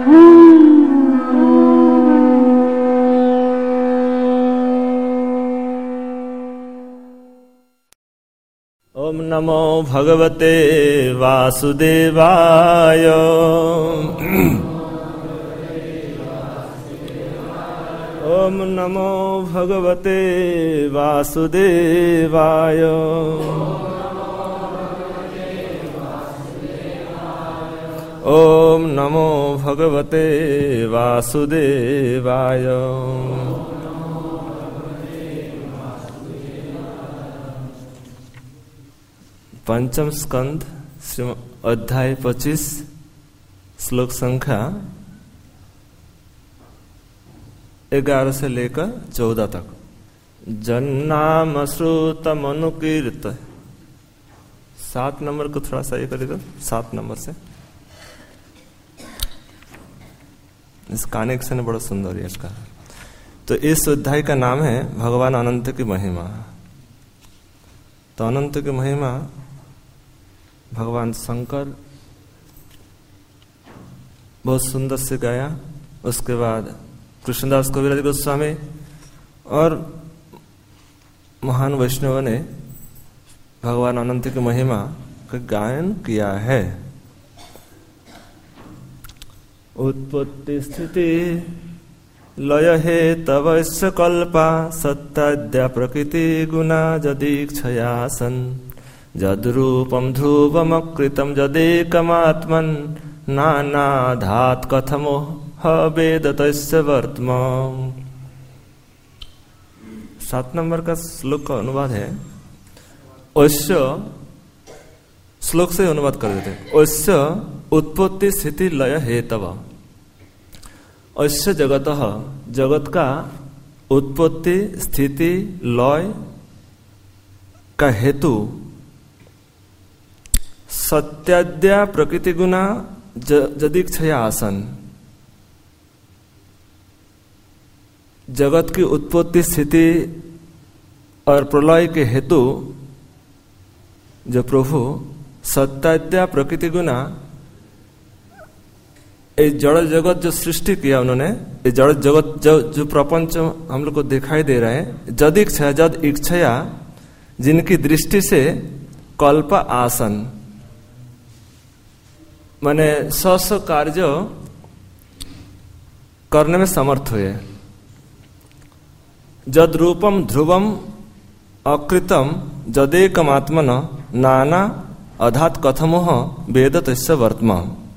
ओम नमो भगवते वासुदेवाय। ओम नमो भगवते वासुदेवाय। ओम नमो भगवते वासुदेवाय। पंचम स्कंद अध्याय 25 श्लोक संख्या 11 से लेकर 14 तक। जन्नाम श्रुतमनुकीर्त 7 नंबर को थोड़ा सा ये करेगा, 7 नंबर से। इस कनेक्शन बड़ा सुंदर है इसका। तो इस अध्याय का नाम है भगवान अनंत की महिमा। तो अनंत की महिमा भगवान शंकर बहुत सुंदर से गाया। उसके बाद कृष्णदास कविराज गोस्वामी और महान वैष्णव ने भगवान अनंत की महिमा का गायन किया है। उत्पत्ति स्थिति लय हे तवस्य कल्पा सत्ताद्या प्रकृति गुणा जदीक्षयासन जद्रूपम ध्रुवमकृतम जदेकमात्मन नानाधात् कथमो वेद तस्य वर्त्म। 7 नंबर का श्लोक का अनुवाद है। अस्य श्लोक से अनुवाद कर देते। अस्य उत्पत्ति स्थिति लय हेतव। अस्य जगतः जगत का उत्पत्ति स्थिति लय का हेतु सत्याद्या प्रकृति गुणा जदीक्षया आसन। जगत की उत्पत्ति स्थिति और प्रलय के हेतु जो प्रभु सत्याद्या प्रकृति गुणा, ये जड़ जगत जो सृष्टि किया उन्होंने, ये जड़ जगत जो प्रपंच हम लोग को दिखाई दे रहा है, जद इच्छया जद इच्छया, जिनकी दृष्टि से कल्प आसन माने स्व कार्य करने में समर्थ हुए। जद रूपम ध्रुवम अकृतम जदेकमात्मन नाना अधात कथमोह वेद तस्य वर्त्म।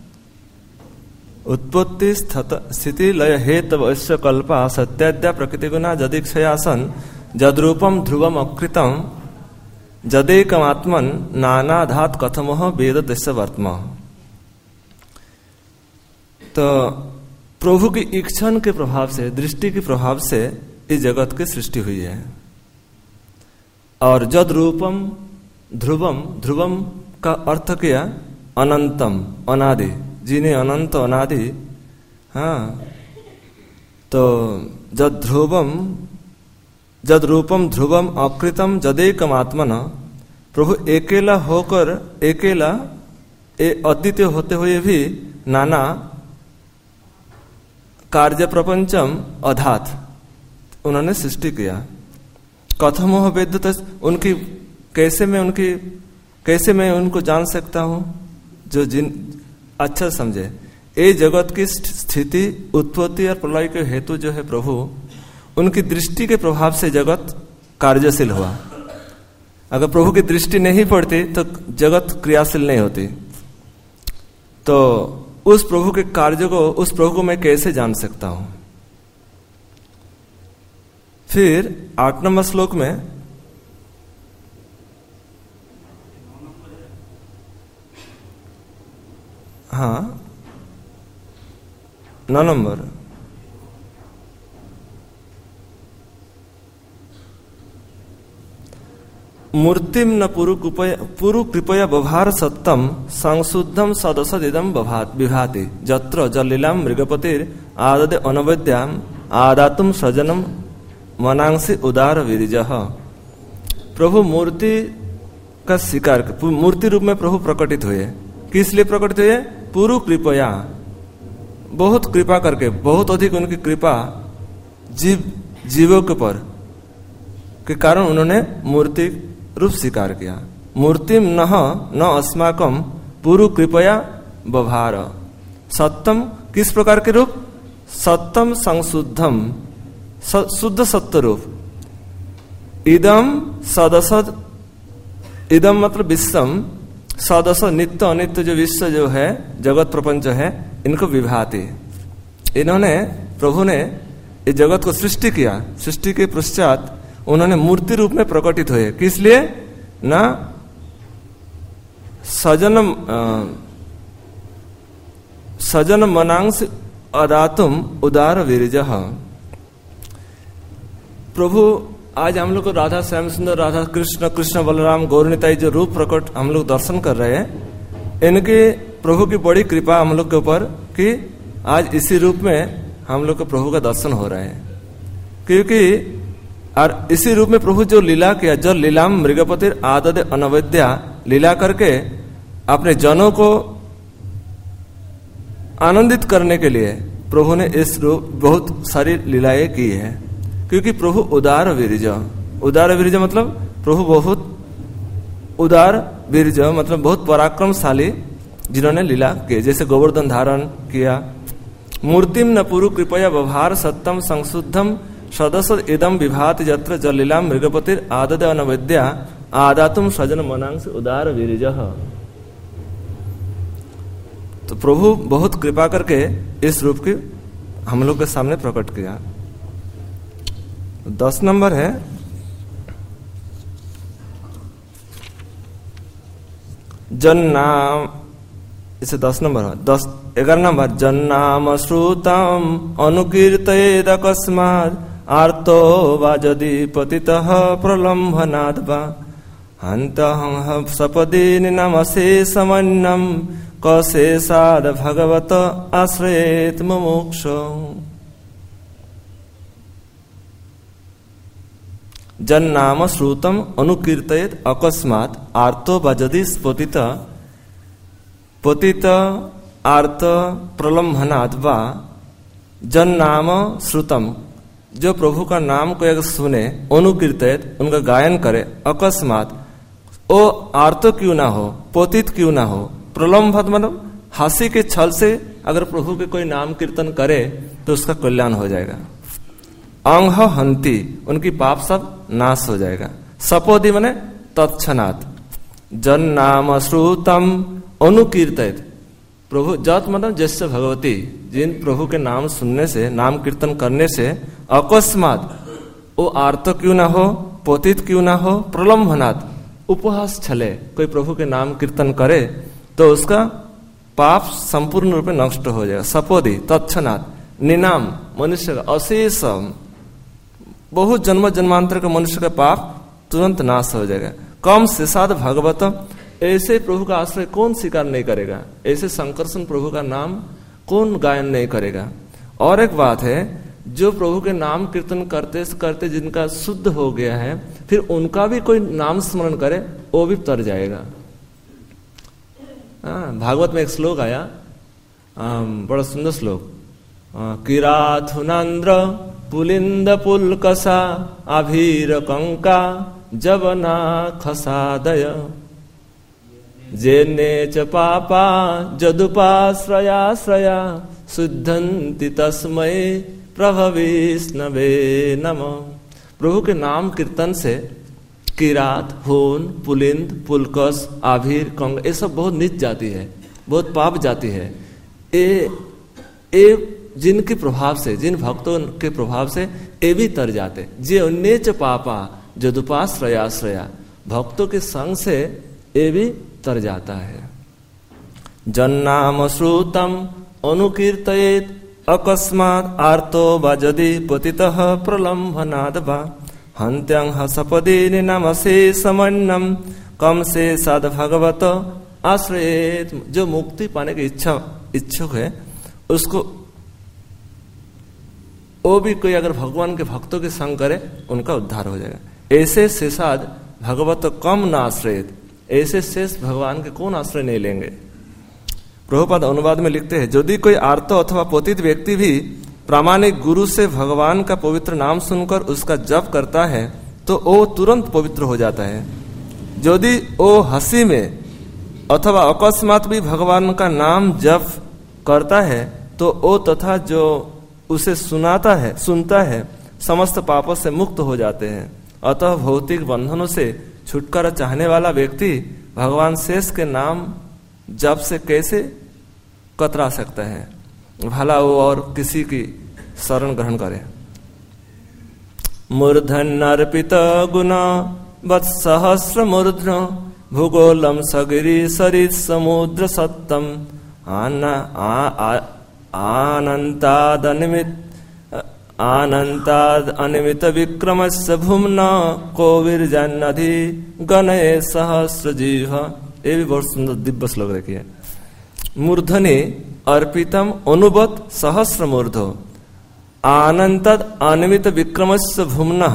उत्पत्ति स्थिति लय हेतवस्य कल्पा सत्याद्या प्रकृति गुणा जदीक्षयासन जद्रूपम ध्रुवम अकृतम जदेकमात्मन नानाधात कथमोह वेद तस्य वर्त्म। तो प्रभु की इच्छन के प्रभाव से, दृष्टि के प्रभाव से इस जगत की सृष्टि हुई है। और जद रूपम ध्रुवम, ध्रुवम का अर्थ किया अनंतम, अनादि, जिन्हें अनंत अनादि। हाँ, तो जद ध्रुवम जद रूपम ध्रुवम अकृतम जदेकमात्मन, प्रभु अकेला होकर, अकेला अद्वितीय होते हुए भी नाना कार्य प्रपंचम अधात उन्होंने सृष्टि किया। कथमोह वेद, उनकी कैसे मैं उनको जान सकता हूं, जो जिन अच्छा समझे। ये जगत की स्थिति उत्पत्ति और प्रलय के हेतु जो है प्रभु, उनकी दृष्टि के प्रभाव से जगत कार्यशील हुआ। अगर प्रभु की दृष्टि नहीं पड़ती तो जगत क्रियाशील नहीं होती। तो उस प्रभु के कार्य को, उस प्रभु को मैं कैसे जान सकता हूं। फिर 8 नंबर श्लोक में हाँ 9 नंबर मूर्तिम न पुरु कृपया बभार सत्तम संशुद्धम सदसदिदम विभाति जत्र जलीलाम मृगपतिर आददे अनवद्याम आदातुम सजनम मनांसी उदार विरिजः। प्रभु मूर्ति का शिकार, मूर्ति रूप में प्रभु प्रकटित हुए। किस लिए प्रकटित हुए? पुरु कृपया, बहुत कृपा करके, बहुत अधिक उनकी कृपा जीवों के ऊपर के कारण उन्होंने मूर्ति रूप स्वीकार किया। मूर्तिम न अस्माकम पुरु कृपया बभार। सत्यम किस प्रकार के रूप? सत्यम संशुद्धम, शुद्ध सत्य रूप। इदम सदसद, इदम मतलब विश्वम, सदसद नित्य अनित्य जो विश्व जो है, जगत प्रपंच है, इनको विभाति। इन्होंने, प्रभु ने इस जगत को सृष्टि किया। सृष्टि के पश्चात उन्होंने मूर्ति रूप में प्रकटित हुए। किस लिए? ना सजन मनांश अदातुम उदार वीरजः। प्रभु आज हम लोग को राधा श्याम सुंदर, राधा कृष्ण, कृष्ण बलराम, गौरनिताई जो रूप प्रकट हम लोग दर्शन कर रहे हैं, इनके प्रभु की बड़ी कृपा हम लोग के ऊपर कि आज इसी रूप में हम लोग को प्रभु का दर्शन हो रहा है। क्योंकि और इसी रूप में प्रभु जो लीला किया, जो लीलाम मृगपतिर आददे अनवद्या, लीला करके अपने जनों को आनंदित करने के लिए प्रभु ने इस रूप बहुत सारी लीलाएं की है। क्योंकि प्रभु उदार वीरज, उदार वीरज मतलब प्रभु बहुत उदार, वीरज मतलब बहुत पराक्रमशाली, जिन्होंने लीला की। जैसे गोवर्धन धारण किया। मूर्तिम न पुरु कृपया व्यवहार सत्यम संशुद्धम सदस्य इदम विभाति जत्र जलीला मृगपतिर आदद अनवद्या आदातुम सजन मनांश उदार वीरजः। तो प्रभु बहुत कृपा करके इस रूप की हम लोग के सामने प्रकट किया। 10 नंबर है, जन्नाम, इसे 10 नंबर है। 11 नंबर, जन्नाम श्रुतम अनुकीर्तयेद अकस्मात् आर्तो वा यदि पतितः प्रलम्भनाद् वा हन्तः सपदि नमसे समन्नम कशेषाद् भगवत आश्रयेत् मुमुक्षु। जन्नाम श्रुतम अनुकीर्तयेत् अकस्मात् आर्तो वा यदि पतित आर्त प्रलम्भनाद् वा। जन्नाम श्रुतम, जो प्रभु का नाम को अगर सुने, अनुकीर्तयेत्, उनका गायन करे, अकस्मात, ओ आर्त क्यों ना हो, पतित क्यों ना हो, प्रलम्भत मतलब हंसी के छल से अगर प्रभु के कोई नाम कीर्तन करे तो उसका कल्याण हो जाएगा। अंग हंती, उनकी पाप सब नाश हो जाएगा। सपोदि माने तत्क्षणात्। जन्नाम श्रुतम अनुकीर्तयेत्, प्रभु जत मतलब जैसे भगवती, जिन प्रभु के नाम सुनने से, नाम कीर्तन करने से अकस्मात वो आर्त क्यों ना हो, पतित क्यों ना हो, प्रलम्भनात्, उपहास छले, कोई प्रभु के नाम कीर्तन करे तो उसका पाप संपूर्ण रूप में नष्ट हो जाएगा। सपोदि तत्क्षणात्, निनाम मनुष्य का अशेष, बहुत जन्म जन्मांतर का मनुष्य का पाप तुरंत नाश हो जाएगा। कम शेषाद भगवत, ऐसे प्रभु का आश्रय कौन स्वीकार नहीं करेगा, ऐसे संकर्षण प्रभु का नाम कौन गायन नहीं करेगा। और एक बात है, जो प्रभु के नाम कीर्तन करते करते जिनका शुद्ध हो गया है, फिर उनका भी कोई नाम स्मरण करे वो भी तर जाएगा। भागवत में एक श्लोक आया, बड़ा सुंदर श्लोक, किराथुनांद्र पुलिंद पुलकसा अभीर कंका जवना खसादय जेने च पापा जदुपाश्रयाश्रया शुद्धंति तस्मै प्रभविष्णवे नमः। प्रभु के नाम कीर्तन से किरात, होन, पुलिंद, पुलकस, आभीर, कंग, ये सब बहुत नीच जाती है, बहुत पाप जाती है। ये जिनके प्रभाव से, जिन भक्तों के प्रभाव से ये भी तर जाते। जे उन्नेच पापा जदुपाश्रयाश्रया, भक्तों के संग से ये भी तर जाता है। जन्नाम श्रुतम अनुकीर्तयेत् अकस्मात् आर्तो वा यदि पतितः प्रलम्भनाद् वा हन्त्यंह सपदि नमसे समन्नम कम से साध भगवत आश्रयेत्। जो मुक्ति पाने की इच्छुक है उसको, वो भी कोई अगर भगवान के भक्तों के संग करे उनका उद्धार हो जाएगा। ऐसे शेषाद भगवत कम न आश्रयेत्, ऐसे शेष भगवान के कौन आश्रय नहीं लेंगे। प्रभुपाद अनुवाद में लिखते हैं, यदि कोई आर्त अथवा पतित व्यक्ति भी प्रामाणिक गुरु से भगवान का पवित्र नाम सुनकर उसका जप करता है तो वो तुरंत पवित्र हो जाता है। यदि वो हंसी में अथवा अकस्मात भी भगवान का नाम जप करता है तो वो तथा जो उसे सुनता है समस्त पापों से मुक्त हो जाते हैं। अतः भौतिक बंधनों से छुटकारा चाहने वाला व्यक्ति भगवान शेष के नाम जप से कैसे कतरा सकता है, भला वो और किसी की शरण ग्रहण करे। मूर्धन अर्पित गुण वत्सहस्र मूर्धन भूगोलम सगिरी सरित समुद्र सत्तम आनंताद अनिमित विक्रमस्य भूम्ना कोविर्जन्नधि गणये सहस्र जीव। ये भी बहुत सुंदर दिव्य श्लोक देखिए। मूर्धने अर्पितम अनुवत सहस्र मूर्धो आनंतद अनिमित विक्रमस्य भूम्ना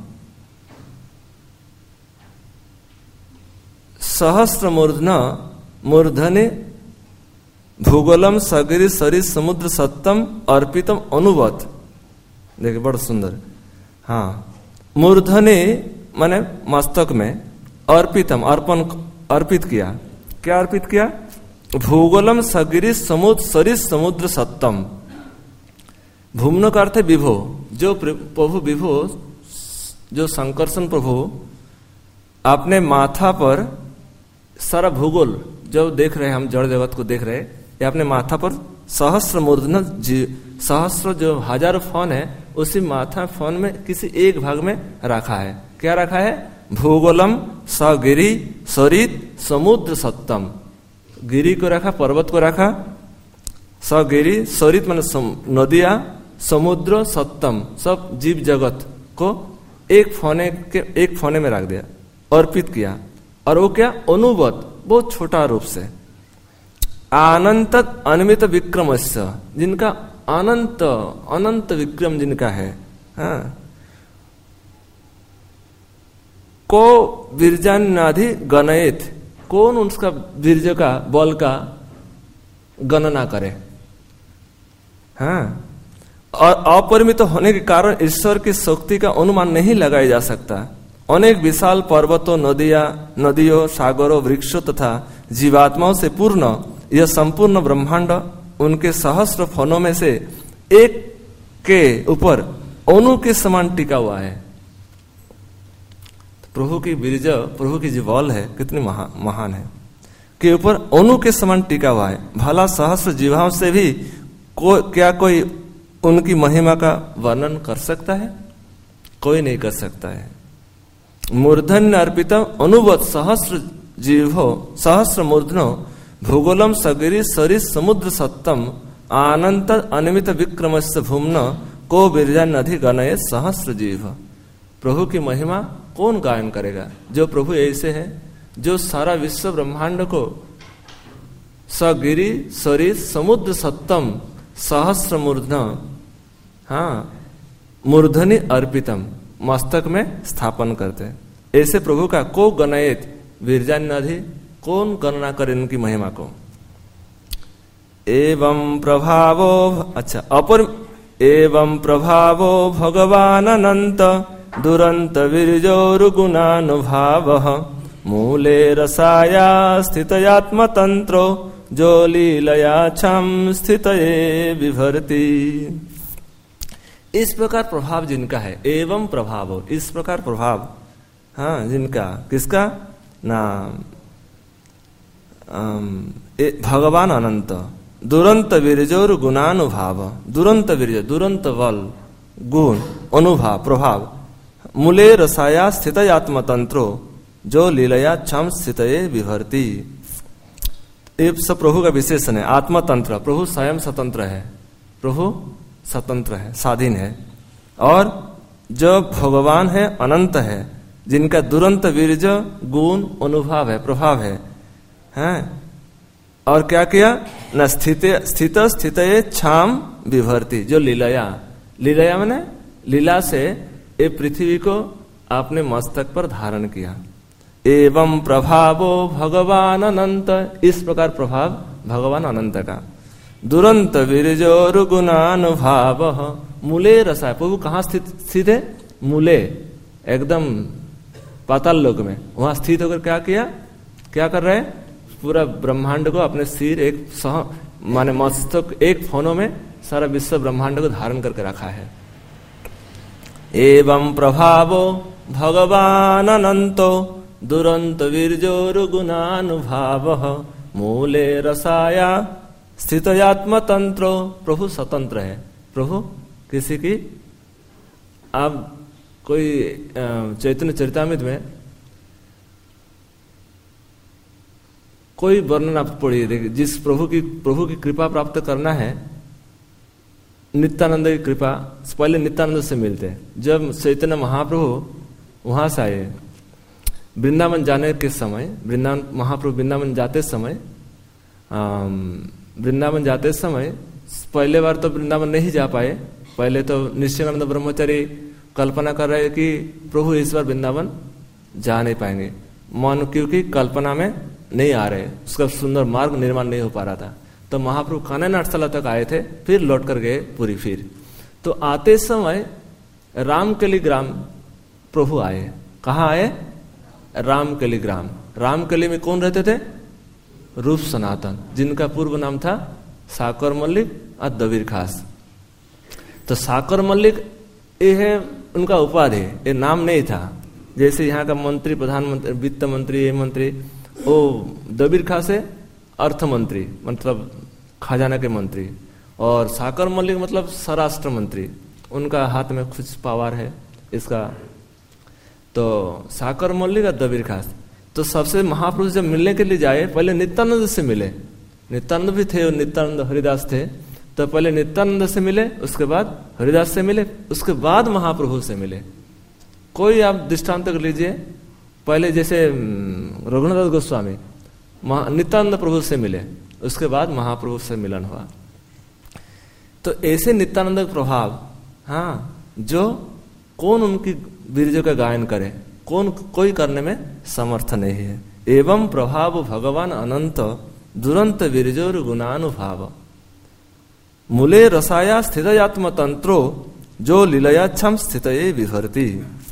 सहस्र मूर्धने भूगोलम सगिरी सरित समुद्र सत्तम अर्पितम अनुवत। देखिए बड़ा सुंदर। हाँ, मूर्धने माने मस्तक में, अर्पितम अर्पित किया। क्या अर्पित किया? भूगोलम सगिरी सरित समुद्र सत्तम। भूमन का अर्थ है विभो, जो प्रभु विभो, जो संकर्षण प्रभु अपने माथा पर सारा भूगोल जो देख रहे हैं, हम जड़ जगत को देख रहे हैं, ये अपने माथा पर सहस्र मूर्धन सहस्र जो हजारों फन है उसी माथा फन में किसी एक भाग में रखा है। क्या रखा है? भूगोलम सगिरी सरित समुद्र सत्तम। गिरी को रखा, पर्वत को रखा, सगिरी सरित माने नदिया, समुद्र सत्तम, सब जीव जगत को एक फोने में रख दिया, अर्पित किया। और वो क्या? अनुवत, बहुत छोटा रूप से। अनंत अनिमित विक्रमस्य, जिनका अनंत विक्रम जिनका है। हाँ। को वीर्जान्नाधि गणयेत, कौन उसका वीर्य का बल का गणना करे। हाँ। और अपरिमित होने के कारण ईश्वर की शक्ति का अनुमान नहीं लगाया जा सकता। अनेक विशाल पर्वतों, नदियों, सागरों, वृक्षों तथा जीवात्माओं से पूर्ण यह संपूर्ण ब्रह्मांड उनके सहस्र फनों में से एक के ऊपर अणु के समान टिका हुआ है। प्रभु की बीज, प्रभु की जो बल है कितनी महान है, के ऊपर अणु के समान टिका हुआ है। भला सहस्र जीवाओं से भी क्या कोई उनकी महिमा का वर्णन कर सकता है? कोई नहीं कर सकता है। मूर्धन्य अर्पित अनुवत सहस्र जीवो सहस्र मूर्धनो भूगोलम सगिरी सरित समुद्र सत्तम आनंत अनिमित विक्रमस्य भूम्न को वीर्यान्नधि गणये सहस्र जीव। प्रभु की महिमा कौन गायन करेगा? जो प्रभु ऐसे है, जो सारा विश्व ब्रह्मांड को सगिरी सरित समुद्र सत्तम सहस्र मूर्धन, हाँ, मूर्धनि अर्पितम, मस्तक में स्थापन करते। ऐसे प्रभु का को गणयेत वीर्यान्नधि, कौन गणना करे उनकी महिमा को। एवं प्रभावो, अच्छा, एवं प्रभावो भगवान अनंत दुरंत वीर्योरुगुणानुभावः मूले रसाया स्थितयात्म तंत्रो जो लीलया छम स्थितये विभर्ति। इस प्रकार प्रभाव जिनका है, एवं प्रभाव हो, इस प्रकार प्रभाव, हाँ, जिनका, किसका? नाम भगवान अनंत दुरंत वीर्योर गुणानुभाव, दुरंत वीर्य, दुरंत बल, गुण, अनुभाव, प्रभाव, मूले रसाया स्थित आत्मतंत्रो जो लीलया छम स्थितये विभर्ति। ये सब प्रभु का विशेषण है। आत्मतंत्र, प्रभु स्वयं स्वतंत्र है, प्रभु स्वतंत्र है, स्वाधीन है। और जो भगवान है अनंत है, जिनका दुरंत वीर्य, गुण, अनुभव है, प्रभाव है, हैं? और क्या किया? न स्थित छाम विभर्ति, जो लीलया, लीलया माने लीला से ये पृथ्वी को आपने मस्तक पर धारण किया। एवं प्रभावो भगवान अनंत, इस प्रकार प्रभाव भगवान अनंत का। दुरंत वीर्योर गुणानुभाव मूले रसाय, प्रभु कहाँ स्थित है? मूले, एकदम पाताल लोक में, वहां स्थित होकर क्या कर रहे हैं? पूरा ब्रह्मांड को अपने सिर एक माने मस्तक एक फोनो में सारा विश्व ब्रह्मांड को धारण करके रखा है। एवं प्रभावो भगवान अनंतो दुरंत वीर्योर गुणानुभाव मूले रसाया स्थित आत्म तंत्रो। प्रभु स्वतंत्र है, प्रभु किसी की, आप कोई चैतन्य चरितामृत में कोई वर्णन आप पढ़िए, देखिए जिस प्रभु की कृपा प्राप्त करना है, नित्यानंद की कृपा, पहले नित्यानंद से मिलते हैं। जब चैतन्य महाप्रभु वहां से आए वृंदावन जाने के समय, महाप्रभु वृंदावन जाते समय पहले बार तो वृंदावन नहीं जा पाए। पहले तो निश्चयानंद ब्रह्मचारी कल्पना कर रहे कि प्रभु इस बार वृंदावन जा नहीं पाएंगे, मन क्योंकि कल्पना में नहीं आ रहे, उसका सुंदर मार्ग निर्माण नहीं हो पा रहा था। तो महाप्रभु कान्हा नाट्यशाला तक आए थे, फिर लौट कर गए पूरी। फिर तो आते समय रामकली ग्राम प्रभु आए। कहाँ आए? रामकली ग्राम। रामकली में कौन रहते थे? रूप सनातन, जिनका पूर्व नाम था साकर मल्लिक और दबीर खास। तो साकर मल्लिक ये है उनका उपाधि, ये नाम नहीं था। जैसे यहाँ का मंत्री, प्रधानमंत्री, वित्त मंत्री, ये मंत्री, वो दबीर खास है अर्थ मंत्री, मतलब खजाना के मंत्री, और साकर मल्लिक मतलब स्वराष्ट्र मंत्री। उनका हाथ में कुछ पावर है इसका। तो साकर मल्लिक और दबीर खास। तो सबसे महापुरुष जब मिलने के लिए जाए, पहले नित्यानंद से मिले। नित्यानंद भी थे और नित्यानंद हरिदास थे। तो पहले नित्यानंद से मिले, उसके बाद हरिदास से मिले, उसके बाद महाप्रभु से मिले। कोई आप दृष्टांत कर लीजिए, पहले जैसे रघुनाथ गोस्वामी नित्यानंद प्रभु से मिले, उसके बाद महाप्रभु से मिलन हुआ। तो ऐसे नित्यानंद का प्रभाव, हाँ, जो कौन उनकी वीर्य का गायन करे, कोई करने में समर्थ नहीं है। एवं प्रभाव भगवान अनंत दुरंत वीर्योर गुणानुभाव मूले रसाया स्थित आत्म तंत्रो जो लीलयाक्षम स्थित विभर्ति।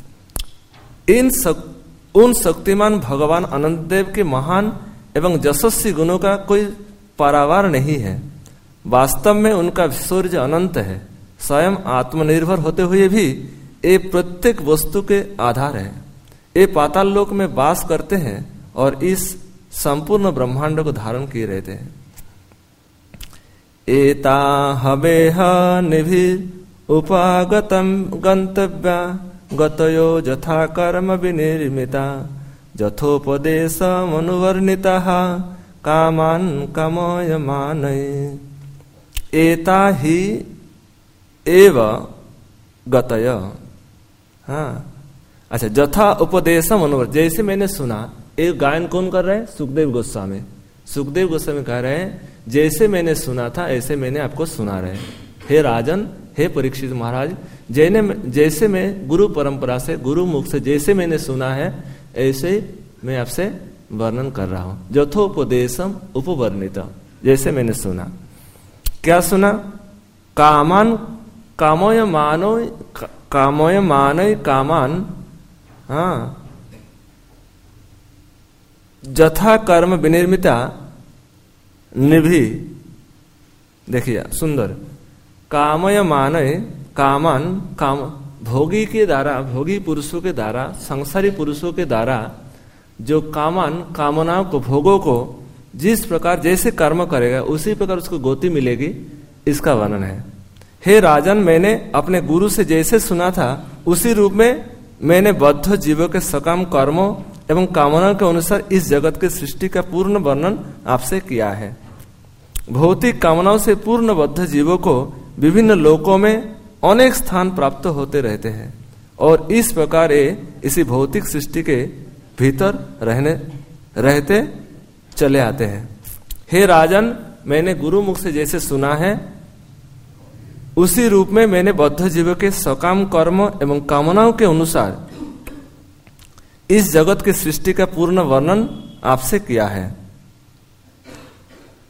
उन शक्तिमान भगवान अनंत देव के महान एवं यशस्वी गुणों का कोई पारावार नहीं है। वास्तव में उनका ऐश्वर्य अनंत है। स्वयं आत्मनिर्भर होते हुए भी ये प्रत्येक वस्तु के आधार है। ये पाताल लोक में वास करते हैं और इस संपूर्ण ब्रह्मांड को धारण किए रहते हैं। एता हवेह निभि उपागतम गंतव्या गतयो यथा कर्म विनिर्मिता यथोपदेश मनुवर्णिता कामान कामयमान। एता ही एव गतय, हाँ, अच्छा, यथा उपदेश मनुवर, जैसे मैंने सुना। एक गायन कौन कर रहे हैं? सुखदेव गोस्वामी। सुखदेव गोस्वामी कह रहे हैं जैसे मैंने सुना था ऐसे मैंने आपको सुना रहे। हे राजन, हे परीक्षित महाराज, जैसे मैं गुरु परंपरा से, गुरु मुख से जैसे मैंने सुना है ऐसे मैं आपसे वर्णन कर रहा हूं। यथोपदेशम उपवर्णित, जैसे मैंने सुना। क्या सुना? कामान कामोय मानो कामोय मानय कामान, हाँ, यथा कर्म विनिर्मिता निभि। देखिए सुंदर, कामय मानय कामान, काम भोगी के द्वारा, भोगी पुरुषों के द्वारा, संसारी पुरुषों के द्वारा जो कामान, कामनाओं को, भोगों को जिस प्रकार जैसे कर्म करेगा उसी प्रकार उसको गति मिलेगी, इसका वर्णन है। हे राजन, मैंने अपने गुरु से जैसे सुना था उसी रूप में मैंने बद्ध जीवों के सकाम कर्मों एवं कामनाओं के अनुसार इस जगत के सृष्टि का पूर्ण वर्णन आपसे किया है। भौतिक कामनाओं से पूर्ण बद्ध जीवों को विभिन्न लोकों में अनेक स्थान प्राप्त होते रहते हैं और इस प्रकार इसी भौतिक सृष्टि के भीतर रहते चले आते हैं। हे राजन, मैंने गुरु मुख से जैसे सुना है उसी रूप में मैंने बद्ध जीवों के सकाम कर्म एवं कामनाओं के अनुसार इस जगत की सृष्टि का पूर्ण वर्णन आपसे किया है।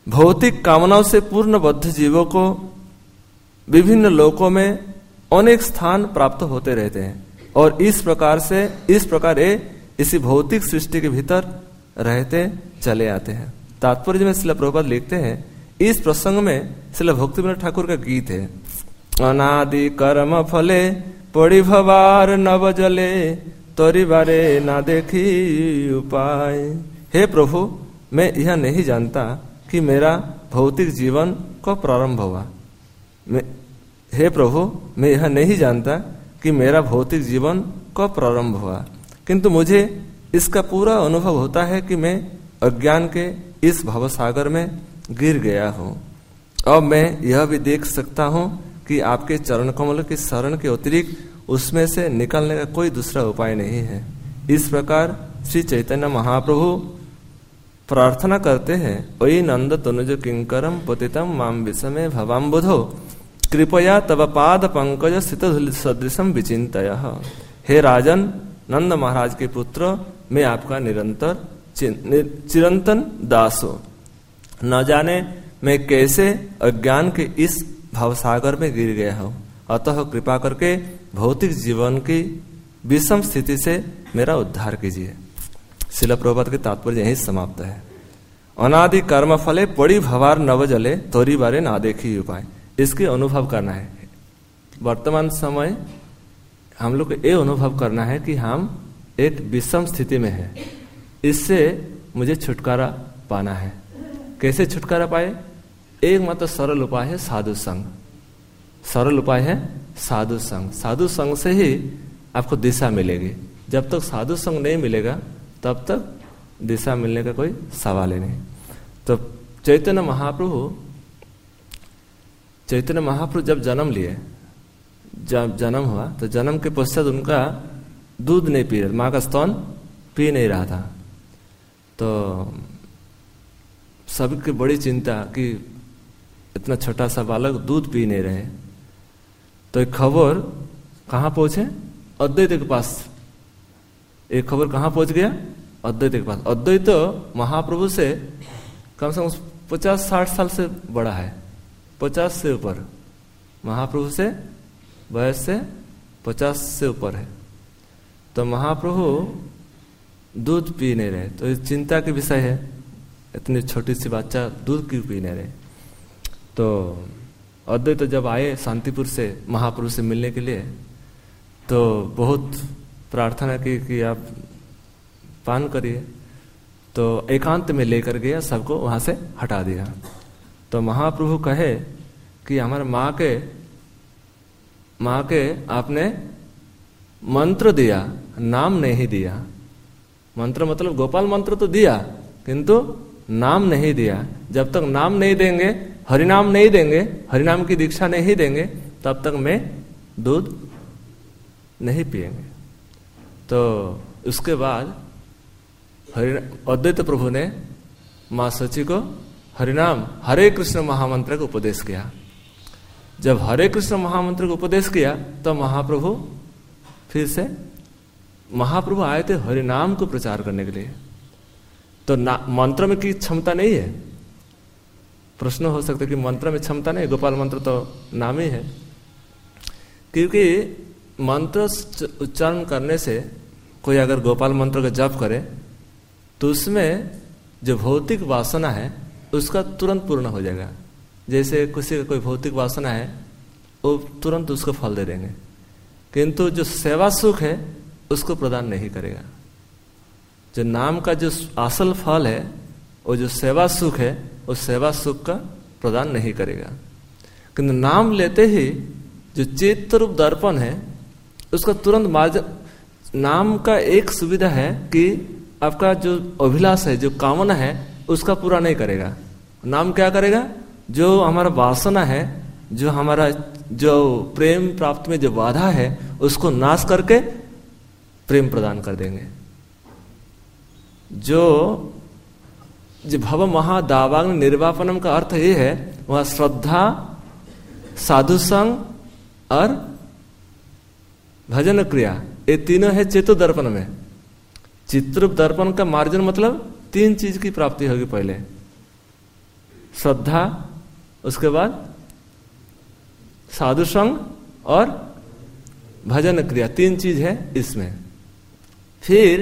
भौतिक कामनाओं से पूर्ण बद्ध जीवों को विभिन्न लोकों में अनेक स्थान प्राप्त होते रहते हैं और इस प्रकार इसी भौतिक सृष्टि के भीतर रहते चले आते हैं। तात्पर्य में श्रील प्रभुपाद लिखते हैं, इस प्रसंग में श्रील भक्तिविनोद ठाकुर का गीत है, अनादि कर्म फले पड़ी भवार नव जले तोरी बारे ना देखी उपाय। हे प्रभु, मैं यह नहीं जानता कि मेरा भौतिक जीवन कब प्रारंभ हुआ। हे प्रभु, मैं यह नहीं जानता कि मेरा भौतिक जीवन कब प्रारंभ हुआ, किंतु मुझे इसका पूरा अनुभव होता है कि मैं अज्ञान के इस भवसागर में गिर गया हूँ। अब मैं यह भी देख सकता हूँ कि आपके चरण कमल की शरण के अतिरिक्त उसमें से निकलने का कोई दूसरा उपाय नहीं है। इस प्रकार श्री चैतन्य महाप्रभु प्रार्थना करते हैं, ओई नंद तनुज किंकरम पतितम माम विषमे भवाम्बुधो कृपया तव पाद पंकज स्थित सदृशम विचिंतय। हे राजन, नंद महाराज के पुत्र, मैं आपका निरंतर चिरंतन दास हूं। न जाने मैं कैसे अज्ञान के इस भवसागर में गिर गया हूं, अतः कृपा करके भौतिक जीवन की विषम स्थिति से मेरा उद्धार कीजिए। श्रील प्रभुपाद के तात्पर्य यही समाप्त है। अनादि कर्म फले पड़ी भवार नव जले तोरी बारे ना देखी उपाय। इसके अनुभव करना है। वर्तमान समय हम लोग को ये अनुभव करना है कि हम एक विषम स्थिति में है, इससे मुझे छुटकारा पाना है। कैसे छुटकारा पाए? एक मात्र सरल उपाय है साधु संग। सरल उपाय है साधु संग। साधु संग से ही आपको दिशा मिलेगी। जब तक साधु संग नहीं मिलेगा तब तक दिशा मिलने का कोई सवाल ही नहीं। तो चैतन्य महाप्रभु जब जन्म लिए, जब जन्म हुआ तो जन्म के पश्चात उनका दूध नहीं पी रहा, माँ का स्तन पी नहीं रहा था। तो सबकी बड़ी चिंता कि इतना छोटा सा बालक दूध पी नहीं रहे। तो एक खबर कहाँ पहुंचे? अद्वैत के पास। एक खबर कहाँ पहुंच गया? अद्वैत के पास। अद्वैत तो महाप्रभु से कम से कम 50-60 साल से बड़ा है, 50 से ऊपर। महाप्रभु से वयस से 50 से ऊपर है। तो महाप्रभु दूध पी नहीं रहे, तो इस चिंता के विषय है, इतनी छोटी सी बच्चा दूध क्यों पी नहीं रहे। तो अद्वैत तो जब आए शांतिपुर से महाप्रभु से मिलने के लिए, तो बहुत प्रार्थना की कि आप पान करिए। तो एकांत में लेकर गया, सबको वहां से हटा दिया। तो महाप्रभु कहे कि हमारे माँ के आपने मंत्र दिया, नाम नहीं दिया। मंत्र मतलब गोपाल मंत्र तो दिया, किंतु नाम नहीं दिया। जब तक नाम नहीं देंगे, हरिनाम नहीं देंगे, हरिनाम की दीक्षा नहीं देंगे, तब तक मैं दूध नहीं पिएंगे। तो उसके बाद अद्वैत प्रभु ने माँ सची को हरिनाम हरे कृष्ण महामंत्र का उपदेश किया। जब हरे कृष्ण महामंत्र का उपदेश किया तो महाप्रभु फिर से महाप्रभु आए थे हरिनाम को प्रचार करने के लिए। तो मंत्र में की क्षमता नहीं है। प्रश्न हो सकता है कि मंत्र में क्षमता नहीं, गोपाल मंत्र तो नाम ही है। क्योंकि मंत्र उच्चारण करने से कोई अगर गोपाल मंत्र का जप करे तो उसमें जो भौतिक वासना है उसका तुरंत पूर्ण हो जाएगा। जैसे किसी का कोई भौतिक वासना है वो तुरंत उसको फल दे देंगे, किंतु जो सेवा सुख है उसको प्रदान नहीं करेगा। जो नाम का जो असल फल है वो जो सेवा सुख है, उस सेवा सुख का प्रदान नहीं करेगा। किंतु नाम लेते ही जो चित्त रूप दर्पण है उसका तुरंत नाम का एक सुविधा है कि आपका जो अभिलाष है, जो कामना है, उसका पूरा नहीं करेगा। नाम क्या करेगा? जो हमारा वासना है, जो हमारा जो प्रेम प्राप्त में जो बाधा है, उसको नाश करके प्रेम प्रदान कर देंगे। जो भव महादावाग्न निर्वापनम का अर्थ ये है, वह श्रद्धा, साधु संग और भजन क्रिया, ये तीनों है चेतु दर्पण में। चित्रूप दर्पण का मार्जन मतलब 3 चीज की प्राप्ति होगी। पहले श्रद्धा, उसके बाद साधु संग और भजन क्रिया, 3 चीज है इसमें। फिर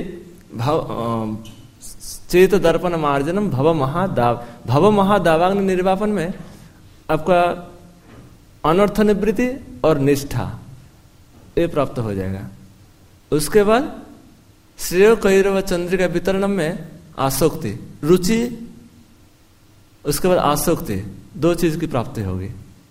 चेत दर्पण मार्जनम भव महादावाग्नि निर्वापन में आपका अनर्थ निवृत्ति और निष्ठा ये प्राप्त हो जाएगा। उसके बाद श्रेय कैरव चंद्रिका वितरणम में आसक्ति, रुचि, उसके बाद आसक्ति, 2 चीज की प्राप्ति होगी।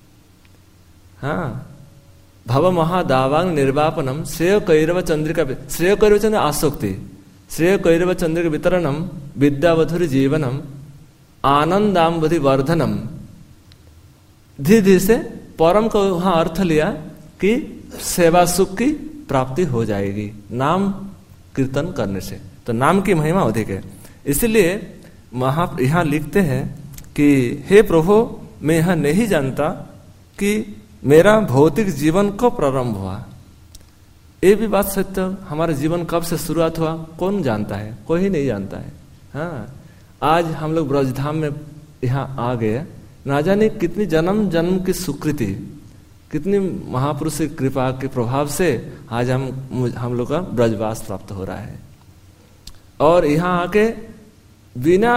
हाँ, भव महादावांग निर्वापनम श्रेय कैरव चंद्रिका, श्रेय कैरव चंद्र आसक्ति, श्रेय कैरव चंद्रिका वितरणम विद्यावधुरी जीवनम आनंदाम्बुधि वर्धनम। धीरे धीरे से परम को वहां अर्थ लिया कि सेवा सुख की प्राप्ति हो जाएगी नाम कीर्तन करने से। तो नाम की महिमा अधिक है। इसलिए यहां लिखते हैं कि हे प्रभु, मैं यह नहीं जानता कि मेरा भौतिक जीवन कब प्रारंभ हुआ। ये भी बात सत्य, हमारा जीवन कब से शुरुआत हुआ कौन जानता है, कोई नहीं जानता है। हाँ, आज हम लोग ब्रजधाम में यहाँ आ गए, ना जाने कितनी जन्म जन्म की सुकृति, कितनी महापुरुष की कृपा के प्रभाव से आज हम लोग का ब्रजवास प्राप्त हो रहा है। और यहाँ आके बिना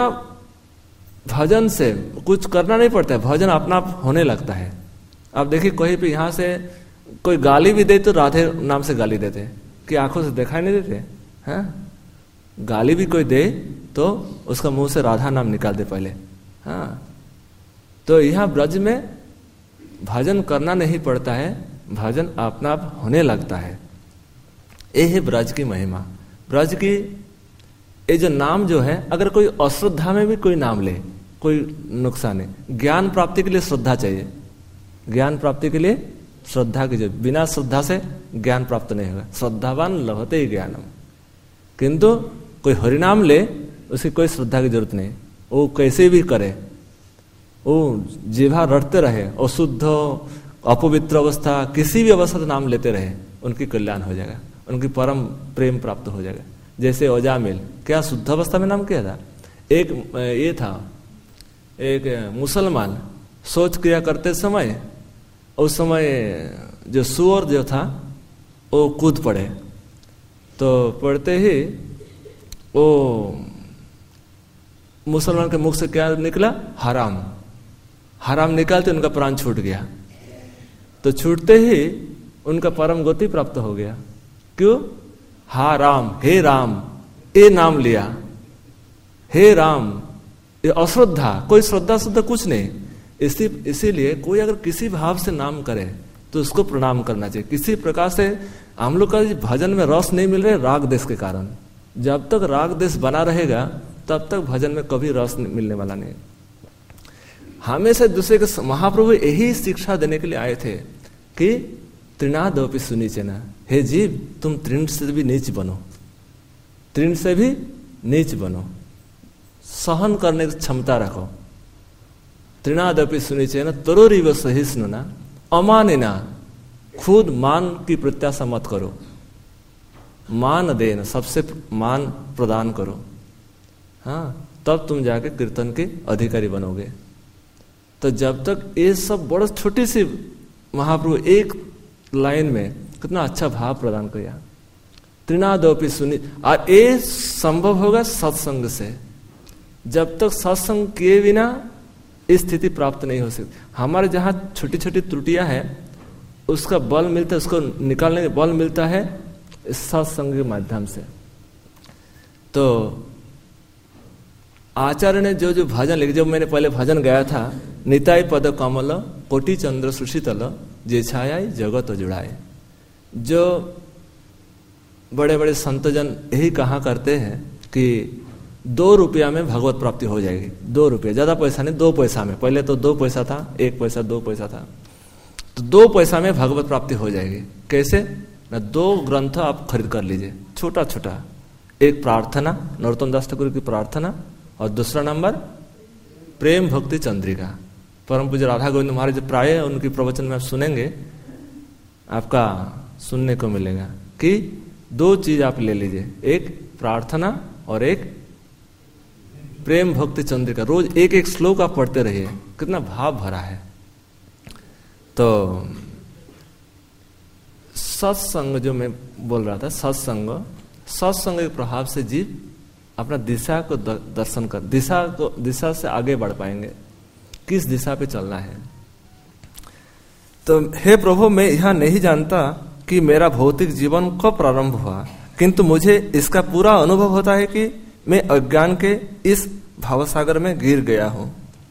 भजन से कुछ करना नहीं पड़ता है, भजन अपना आप होने लगता है। आप देखिए कहीं पे यहाँ से कोई गाली भी दे तो राधे नाम से गाली देते, कि आंखों से दिखाई नहीं देते हैं। गाली भी कोई दे तो उसका मुंह से राधा नाम निकाल दे पहले। हाँ, तो यहाँ ब्रज में भजन करना नहीं पड़ता है, भजन अपना आप होने लगता है। ये है ब्रज की महिमा। ब्रज की ये जो नाम जो है, अगर कोई अश्रद्धा में भी कोई नाम ले कोई नुकसान नहीं। ज्ञान प्राप्ति के लिए श्रद्धा चाहिए, ज्ञान प्राप्ति के लिए श्रद्धा की जरूरत, बिना श्रद्धा से ज्ञान प्राप्त नहीं होगा। श्रद्धावान लभते ही ज्ञानम। किंतु कोई हरिनाम ले उसकी कोई श्रद्धा की जरूरत नहीं, वो कैसे भी करे, वो जिह्वा रटते रहे, अशुद्ध अपवित्र अवस्था किसी भी अवस्था से नाम लेते रहे, उनकी कल्याण हो जाएगा, उनकी परम प्रेम प्राप्त हो जाएगा। जैसे अजामिल क्या शुद्ध अवस्था में नाम किया था। एक ये था, एक मुसलमान शौच क्रिया करते समय, उस समय जो सुअर जो था वो कूद पड़े, तो पड़ते ही वो मुसलमान के मुख से क्या निकला, हराम। हराम निकालते उनका प्राण छूट गया। तो छूटते ही उनका परम गति प्राप्त हो गया। क्यों? हा राम, हे राम, ये नाम लिया, हे राम। ये अश्रद्धा, कोई श्रद्धा शुद्धा कुछ नहीं। इसीलिए कोई अगर किसी भाव से नाम करे तो उसको प्रणाम करना चाहिए। किसी प्रकार से हम लोग का भजन में रस नहीं मिल रहे राग देश के कारण। जब तक राग देश बना रहेगा तब तक भजन में कभी रस मिलने वाला नहीं। हमेशा दूसरे के महाप्रभु यही शिक्षा देने के लिए आए थे कि तृणादपि सुनीचना, हे जीव तुम तृण से भी नीच बनो, तृण से भी नीच बनो, सहन करने की क्षमता रखो। तृणादपि सुनीचना तरोरिव सहिष्णुना, अमानिना, खुद मान की प्रत्याशा मत करो, मान देना, सबसे मान प्रदान करो। हाँ, तब तुम जाके कीर्तन के अधिकारी बनोगे। तो जब तक ये सब बड़ा छोटी सी महाप्रभु एक लाइन में कितना अच्छा भाव प्रदान किया। तृणादपि सुनी, और ये संभव होगा सत्संग से। जब तक सत्संग किए बिना स्थिति प्राप्त नहीं हो सकती। हमारे जहाँ छोटी छोटी त्रुटियां हैं उसका बल मिलता है, उसको निकालने का बल मिलता है सत्संग के माध्यम से। तो आचार्य ने जो जो भजन लिखे, जब मैंने पहले भजन गाया था, निताई पद कमल कोटि चंद्र सुशीतल जे छाया जगत जुड़ाए। जो बड़े बड़े संतजन यही कहा करते हैं कि 2 रुपया में भगवत प्राप्ति हो जाएगी। 2 रुपया, ज्यादा पैसा नहीं, 2 पैसा में। पहले तो 2 पैसा था, 1 पैसा 2 पैसा था, तो 2 पैसा में भगवत प्राप्ति हो जाएगी। कैसे? ना 2 ग्रंथ आप खरीद कर लीजिए, छोटा छोटा। एक प्रार्थना, नरोत्तम दास ठाकुर की प्रार्थना, और दूसरा नंबर प्रेम भक्ति चंद्रिका, परम पूज्य राधा गोविंद महाराज प्राय उनकी प्रवचन में आप सुनेंगे, आपका सुनने को मिलेगा कि 2 चीज आप ले लीजिए, एक प्रार्थना और एक प्रेम भक्ति चंद्रिका, रोज एक एक श्लोक आप पढ़ते रहिए, कितना भाव भरा है। तो सत्संग जो मैं बोल रहा था, सत्संग के प्रभाव से जीव अपना दिशा को दर्शन कर, दिशा से आगे बढ़ पाएंगे, किस दिशा पे चलना है। तो हे प्रभु, मैं यह नहीं जानता कि मेरा भौतिक जीवन कब प्रारंभ हुआ, किंतु मुझे इसका पूरा अनुभव होता है कि मैं अज्ञान के इस भावसागर में गिर गया हूं।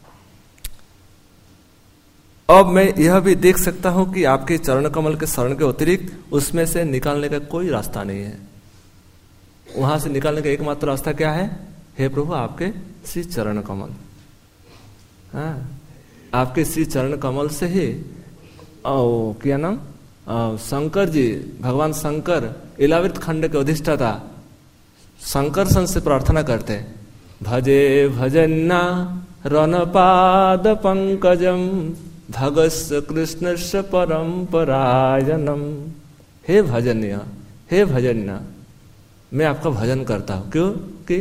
अब मैं यह भी देख सकता हूं कि आपके चरण कमल के शरण के अतिरिक्त उसमें से निकालने का कोई रास्ता नहीं है। वहां से निकालने का एकमात्र रास्ता क्या है? हे प्रभु, आपके श्री चरण कमल। हाँ, आपके श्री चरण कमल से ही क्या नाम, शंकर जी, भगवान शंकर इलावृत खंड के अधिष्ठाता शंकरसन से प्रार्थना करते, भजे भजन्ना रणपाद पंकजम भगस्य कृष्णस्य परंपरायणम। हे भजन्य, हे भजन्य, मैं आपका भजन करता हूं। क्यों? कि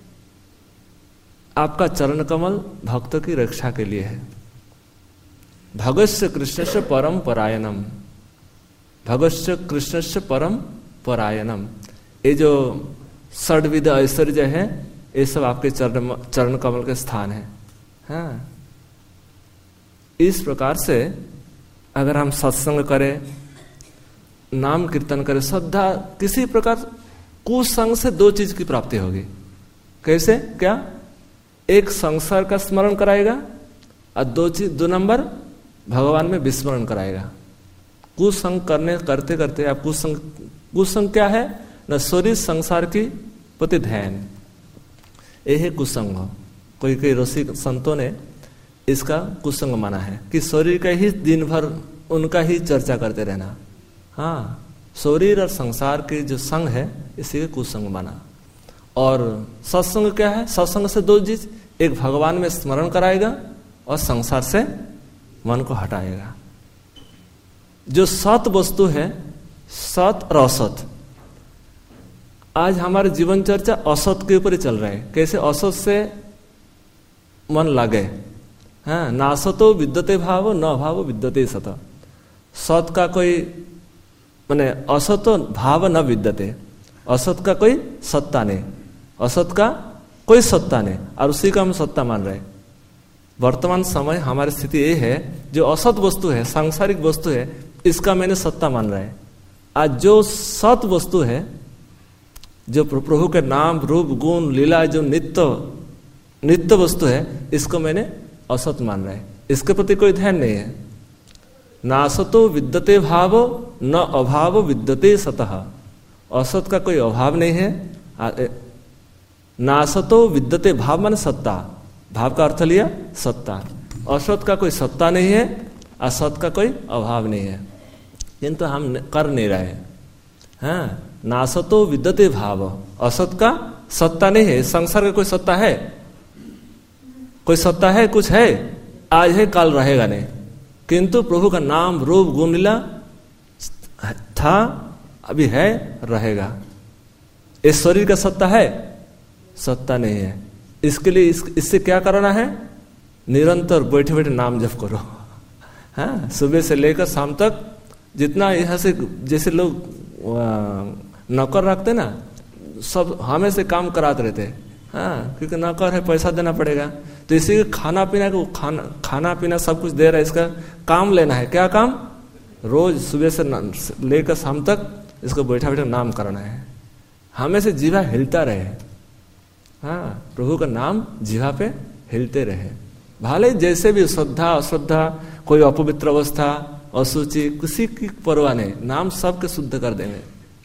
आपका चरण कमल भक्तों की रक्षा के लिए है। भगस्य कृष्णस्य परम परायणम, भगस्य कृष्णस्य परम परायणम। ये जो षड्विध ऐश्वर्य है, ये सब आपके चरण कमल के स्थान है। हाँ, इस प्रकार से अगर हम सत्संग करें, नाम कीर्तन करें, श्रद्धा, किसी प्रकार कुसंग से दो चीज की प्राप्ति होगी। कैसे? क्या? एक संसार का स्मरण कराएगा और दो नंबर भगवान में विस्मरण कराएगा। कुसंग करते करते आप कुसंग क्या है? न शरीर संसार की प्रति ध्यान, ये है कुसंग। कोई ऋषि संतों ने इसका कुसंग माना है कि शरीर का ही दिन भर उनका ही चर्चा करते रहना। हाँ, शरीर और संसार के जो संग है, इसी के कुसंग माना। और सत्संग क्या है? सत्संग से दो चीज, एक भगवान में स्मरण कराएगा और संसार से मन को हटाएगा। जो सत वस्तु है, सत और असत, आज हमारे जीवन चर्चा असत के ऊपर ही चल रहा है। कैसे असत से मन लागे। हाँ, नासतो विद्यते भाव, न भाव विद्यते सत। सत का कोई माने असत भाव न विद्यते, असत का कोई सत्ता नहीं, असत का कोई सत्ता नहीं, और उसी का हम सत्ता मान रहे हैं। वर्तमान समय हमारी स्थिति ये है, जो असत वस्तु है, सांसारिक वस्तु है, इसका मैंने सत्ता मान रहा है। आज जो सत वस्तु है, जो प्रभु के नाम रूप गुण लीला, जो नित्य वस्तु है, इसको मैंने असत मान रहा है। इसके प्रति कोई ध्यान नहीं है। नासतो विद्यते भाव, न अभाव विद्यते सतः। असत का कोई अभाव नहीं है। नासतो विद्यते भाव माने सत्ता, भाव का अर्थ लिया सत्ता। असत का कोई सत्ता नहीं है, असत का कोई अभाव नहीं है, किंतु हम कर नहीं रहे। हाँ, नासतो विद्यते भाव, असत का सत्ता नहीं है। संसार का कोई सत्ता है? कोई सत्ता है? कुछ है? आज है, कल रहेगा नहीं। किंतु प्रभु का नाम रूप गुण लीला था, अभी है, रहेगा। इस शरीर का सत्ता है? सत्ता नहीं है। इसके लिए इससे क्या करना है? निरंतर बैठे बैठे नाम जप करो। हाँ, सुबह से लेकर शाम तक, जितना यहाँ से, जैसे लोग नौकर रखते ना, सब हमें से काम कराते रहते। हाँ, क्योंकि नौकर है, पैसा देना पड़ेगा। तो इसी के खाना पीना सब कुछ दे रहा है, इसका काम लेना है। क्या काम? रोज सुबह से लेकर शाम तक इसको बैठा बैठा नाम करना है। हमें से जीवा हिलता रहे। हाँ, प्रभु का नाम जीवा पे हिलते रहे। भले जैसे भी श्रद्धा अश्रद्धा, कोई अपवित्र अवस्था, अशुचि, किसी की परवाह नहीं, नाम सबके शुद्ध कर देंगे।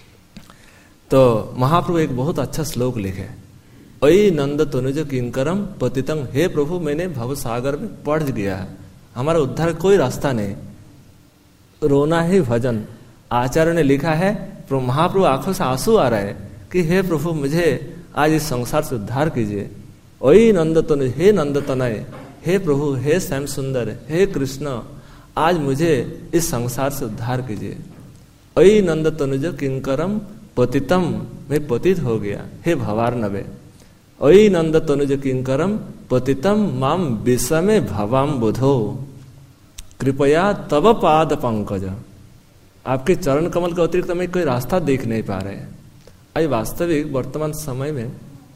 तो महाप्रभु एक बहुत अच्छा श्लोक लिखे, अयि नंद तनुज किंकरम पतितंग। हे प्रभु, मैंने भव सागर में पड़ गया, हमारा उद्धार कोई रास्ता नहीं, रोना ही भजन। आचार्य ने लिखा है, महाप्रभु आंखों से आंसू आ रहा है कि हे प्रभु, मुझे आज इस संसार से उद्धार कीजिए। अयि नंद तनुज, हे नंद तनय, हे प्रभु, हे श्याम सुंदर, हे कृष्ण, आज मुझे इस संसार से उद्धार कीजिए। अयि नंद तनुज किंकरम पतितम, मैं पतित हो गया, हे भवार्णवे। ओई नंद तनुज किंकरम पतितम माम विषमे भवाम बुधो कृपया तब पाद पंकज। आपके चरण कमल के अतिरिक्त हमें कोई रास्ता देख नहीं पा रहे। आई वास्तविक वर्तमान समय में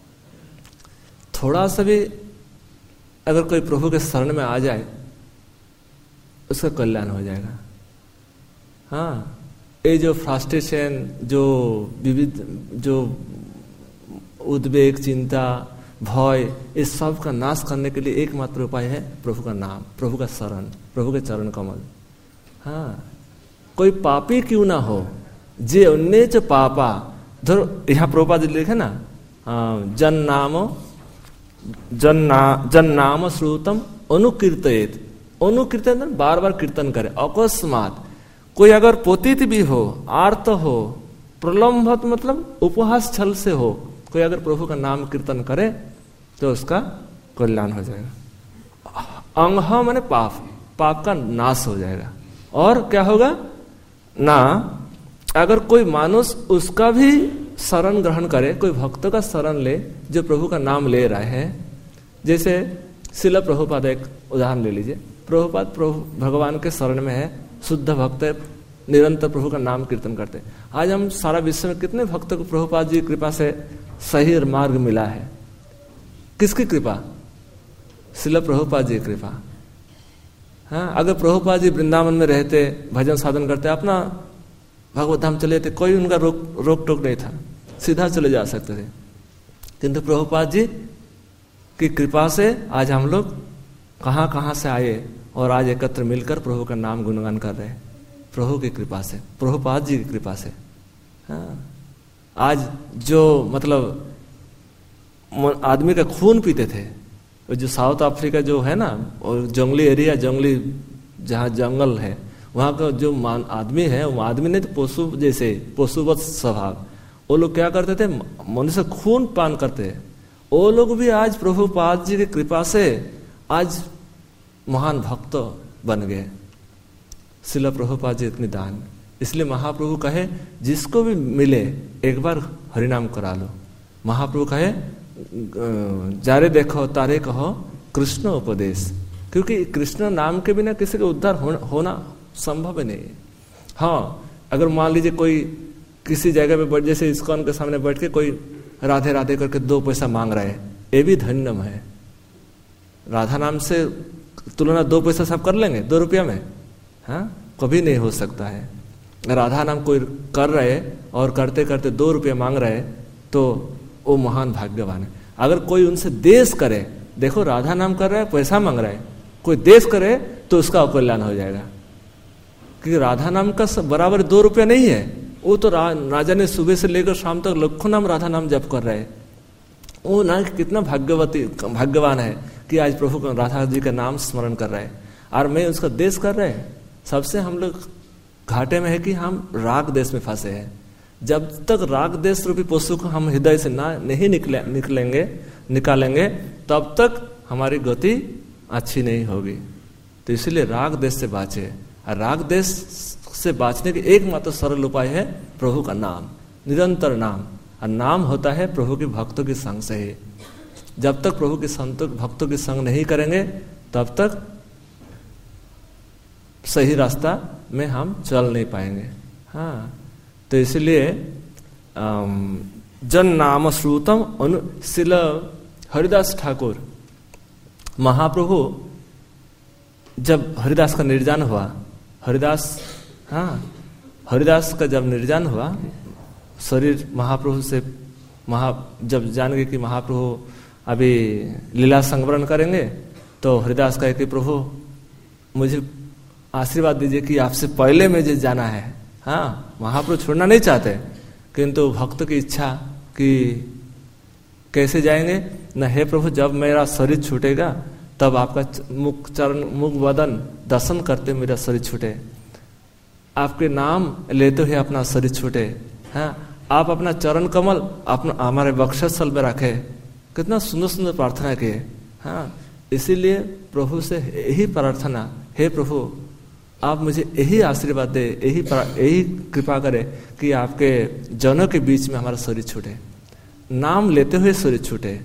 थोड़ा सा भी अगर कोई प्रभु के शरण में आ जाए उसका कल्याण हो जाएगा। हाँ, ये जो फ्रस्ट्रेशन, जो विविध, जो उद्वेग, चिंता, भय, इस सब का नाश करने के लिए एकमात्र उपाय है प्रभु का नाम, प्रभु का शरण, प्रभु के चरण कमल। हाँ, कोई पापी क्यों ना हो, जे उन्ने च पापा, धर यहाँ प्रभुपाद जी लिखे ना, जन नाम श्रुतम अनुकीर्तयेत। अनुकीर्तन बार बार कीर्तन करे। अकस्मात कोई अगर पतित भी हो, आर्त हो, प्रलंबत मतलब उपहास छल से हो, कोई अगर प्रभु का नाम कीर्तन करे तो उसका कल्याण हो जाएगा। अंह माने पाप, पाप का नाश हो जाएगा। और क्या होगा ना, अगर कोई मानुष उसका भी शरण ग्रहण करे, कोई भक्त का शरण ले जो प्रभु का नाम ले रहे हैं, जैसे शिला प्रभुपाद एक उदाहरण ले लीजिए। प्रभुपाद प्रभु भगवान के शरण में है, शुद्ध भक्त है, निरंतर प्रभु का नाम कीर्तन करते हैं। आज हम सारा विश्व में कितने भक्तों को प्रभुपाद जी की कृपा से सही मार्ग मिला है। किसकी कृपा? शिला प्रभुपाद जी की कृपा। हाँ, अगर प्रभुपाद जी वृंदावन में रहते, भजन साधन करते, अपना भगवत धाम चले थे, कोई उनका रोक टोक नहीं था, सीधा चले जा सकते थे। किंतु प्रभुपाद जी की कृपा से आज हम लोग कहाँ कहाँ से आए और आज एकत्र मिलकर प्रभु का नाम गुणगान कर रहे हैं, प्रभु की कृपा से, प्रभुपाद जी की कृपा से। हाँ, आज जो मतलब आदमी का खून पीते थे, जो साउथ अफ्रीका जो है ना, और जंगली एरिया, जंगली जहाँ जंगल है, वहाँ का जो आदमी है, वो आदमी नहीं तो पशु जैसे, पशुवत स्वभाव, वो लोग क्या करते थे, मनुष्य खून पान करते हैं। वो लोग भी आज प्रभुपाद जी की कृपा से आज महान भक्त बन गए। शिला प्रभुपाद जी इतनी दान, इसलिए महाप्रभु कहे जिसको भी मिले एक बार हरिनाम करा लो। महाप्रभु कहे जारे देखो तारे कहो कृष्ण उपदेश, क्योंकि कृष्ण नाम के बिना किसी का उद्धार होना संभव ही नहीं। हाँ, अगर मान लीजिए कोई किसी जगह पे बैठ, जैसे इस्कॉन के सामने बैठ के कोई राधे राधे करके 2 पैसा मांग रहा है, ये भी धन्यम है। राधा नाम से तुलना 2 पैसा सब कर लेंगे 2 रुपया में? हाँ, कभी नहीं हो सकता है। राधा नाम कोई कर रहे और करते करते 2 रुपये मांग रहे तो वो महान भाग्यवान है। अगर कोई उनसे देश करे, देखो राधा नाम कर रहा है, पैसा मांग रहा है, कोई देश करे तो उसका कल्याण हो जाएगा। क्योंकि राधा नाम का बराबर 2 रुपया नहीं है। वो तो राजा ने सुबह से लेकर शाम तक लाखों नाम राधा नाम जप कर रहे हैं। वो ना कितना भाग्यवान है कि आज प्रभु का राधा जी का नाम स्मरण कर रहा है, और मैं उसका देश कर रहे हैं। सबसे हम लोग घाटे में है कि हम राग देश में फंसे हैं। जब तक राग देश रूपी पशु को हम हृदय से नहीं निकालेंगे तब तक हमारी गति अच्छी नहीं होगी। तो इसलिए राग देश से बाँचे, और राग देश से बाँचने की एकमात्र सरल उपाय है प्रभु का नाम, निरंतर नाम। और नाम होता है प्रभु के भक्तों के संग से ही। जब तक प्रभु के संतों भक्तों के संग नहीं करेंगे तब तक सही रास्ता में हम चल नहीं पाएंगे। हाँ, तो इसलिए जन नाम श्रुतम शिल हरिदास ठाकुर महाप्रभु, जब हरिदास का निर्जान हुआ, हरिदास का जब निर्जान हुआ, शरीर महाप्रभु से जब जान गए कि महाप्रभु अभी लीला संवरण करेंगे, तो हरिदास कहे कि प्रभु मुझे आशीर्वाद दीजिए कि आपसे पहले मुझे जाना है। हाँ, महाप्रभु छोड़ना नहीं चाहते, किंतु भक्त की इच्छा कि कैसे जाएंगे न, हे प्रभु जब मेरा शरीर छूटेगा तब आपका मुख बदन दर्शन करते मेरा शरीर छूटे, आपके नाम लेते हुए अपना शरीर छूटे। हाँ, आप अपना चरण कमल अपना हमारे बक्षस्थल में रखे। कितना सुंदर सुंदर प्रार्थना किए। हाँ, इसीलिए प्रभु से यही प्रार्थना, हे प्रभु आप मुझे यही आशीर्वाद दे, यही कृपा करे कि आपके जनों के बीच में हमारा शरीर छूटे, नाम लेते हुए शरीर छूटे।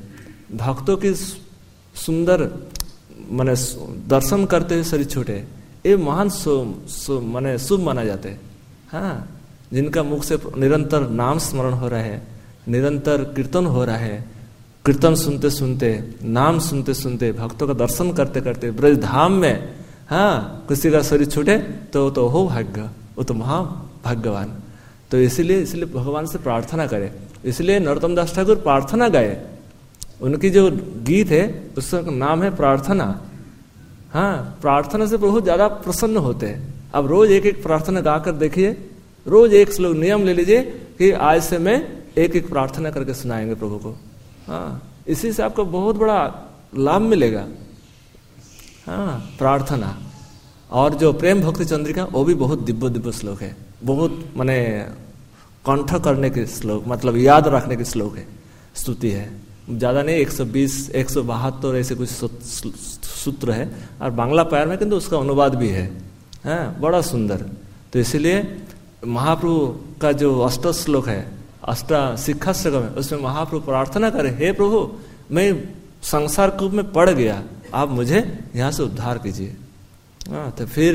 भक्तों की सुंदर माने दर्शन करते हुए शरीर छूटे, ये महान माने शुभ माना जाते हैं। हाँ, जिनका मुख से निरंतर नाम स्मरण हो रहा है, निरंतर कीर्तन हो रहा है, कीर्तन सुनते सुनते, नाम सुनते सुनते, भक्तों का दर्शन करते करते ब्रज धाम में, हाँ, किसी का शरीर छूटे तो हो भाग्य, वो तो महाभाग्यवान। तो इसीलिए भगवान से प्रार्थना करे। इसलिए नरोत्तम दास ठाकुर प्रार्थना गाए। उनकी जो गीत है उसका नाम है प्रार्थना। हाँ, प्रार्थना से प्रभु ज्यादा प्रसन्न होते हैं। अब रोज एक एक प्रार्थना गाकर देखिए, रोज एक श्लोक नियम ले लीजिए कि आज से मैं एक एक प्रार्थना करके सुनाएंगे प्रभु को। हाँ, इसी से आपको बहुत बड़ा लाभ मिलेगा। हाँ, प्रार्थना। और जो प्रेम भक्ति चंद्रिका, वो भी बहुत दिव्य दिव्य श्लोक है, बहुत माने कंठ करने के श्लोक, मतलब याद रखने के श्लोक है, स्तुति है। ज्यादा नहीं, 120 172 ऐसे कुछ सूत्र है, और बांग्ला पैर में किंतु उसका अनुवाद भी है। हाँ, बड़ा सुंदर। तो इसीलिए महाप्रभु का जो अष्ट श्लोक है, अष्ट शिक्षा श्लोक है, उसमें महाप्रभु प्रार्थना करे, हे प्रभु मैं संसार कूप में पड़ गया, आप मुझे यहाँ से उद्धार कीजिए। हाँ, तो फिर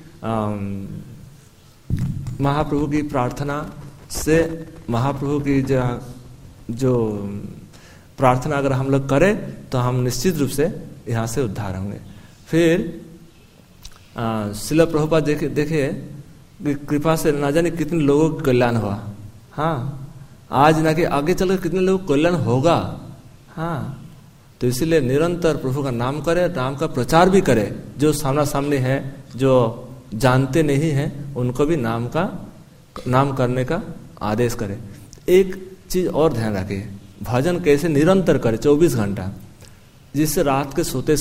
महाप्रभु की प्रार्थना से, महाप्रभु की जो प्रार्थना अगर हम लोग करें तो हम निश्चित रूप से यहाँ से उद्धार होंगे। फिर श्रील प्रभुपाद देखे कृपा से ना जाने कितने लोगों का कल्याण हुआ। हाँ, आज ना कि आगे चलकर कितने लोगों का कल्याण होगा। हाँ, तो इसीलिए निरंतर प्रभु का नाम करे, नाम का प्रचार भी करे। जो सामना सामने है, जो जानते नहीं है, उनको भी नाम करने का आदेश करे। एक चीज और ध्यान रखिए, भजन कैसे निरंतर करे 24 घंटा, जिससे रात के सोते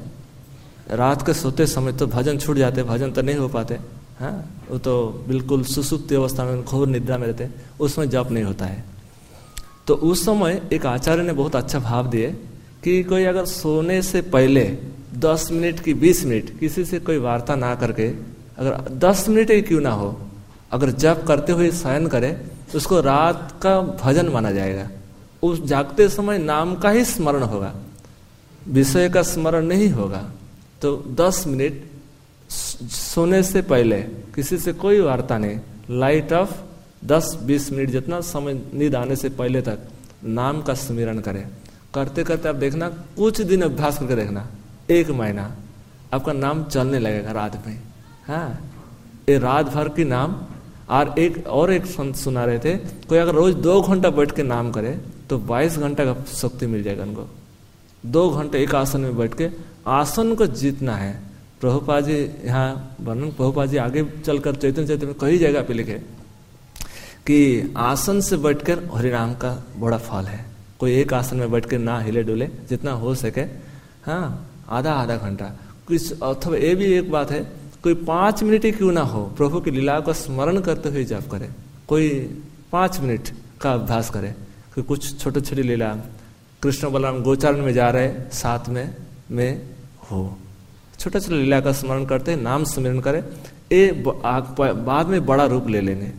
समय तो भजन छूट जाते, भजन तो नहीं हो पाते। हाँ, वो तो बिल्कुल सुसुप्ति अवस्था में, घोर निद्रा में रहते, उसमें जप नहीं होता है। तो उस समय एक आचार्य ने बहुत अच्छा भाव दिए कि कोई अगर सोने से पहले 10 मिनट की 20 मिनट किसी से कोई वार्ता ना करके, अगर 10 मिनट ही क्यों ना हो, अगर जप करते हुए शयन करे तो उसको रात का भजन माना जाएगा। उस जागते समय नाम का ही स्मरण होगा, विषय का स्मरण नहीं होगा। तो 10 मिनट सोने से पहले किसी से कोई वार्ता नहीं, लाइट ऑफ 10-20 मिनट जितना समय नींद आने से पहले तक नाम का स्मरण करें। करते करते आप देखना, कुछ दिन अभ्यास करके देखना, 1 महीना आपका नाम चलने लगेगा रात में। हाँ, ये रात भर की नाम। और एक संत सुना रहे थे, कोई अगर रोज 2 घंटा बैठ के नाम करे तो 22 घंटा का शक्ति मिल जाएगा उनको। 2 घंटे एक आसन में बैठ के, आसन को जीतना है। प्रभुपाद जी यहाँ वर्णन, प्रभुपाद जी आगे चलकर चैतन्य में कई जगह पे लिखे कि आसन से बैठकर हरिनाम का बड़ा फल है। कोई एक आसन में बैठ के ना हिले डुले, जितना हो सके। हाँ, आधा घंटा कुछ। अथवा ये भी एक बात है, कोई 5 मिनट ही क्यों ना हो, प्रभु की लीला का स्मरण करते हुए जप करे। कोई 5 मिनट का अभ्यास करे। कोई कुछ छोटी छोटी लीला, कृष्ण बलराम गोचारण में जा रहे, साथ में हो, छोटा छोटा लीला का स्मरण करते, नाम स्मरण करे। ये बाद में बड़ा रूप ले लेने।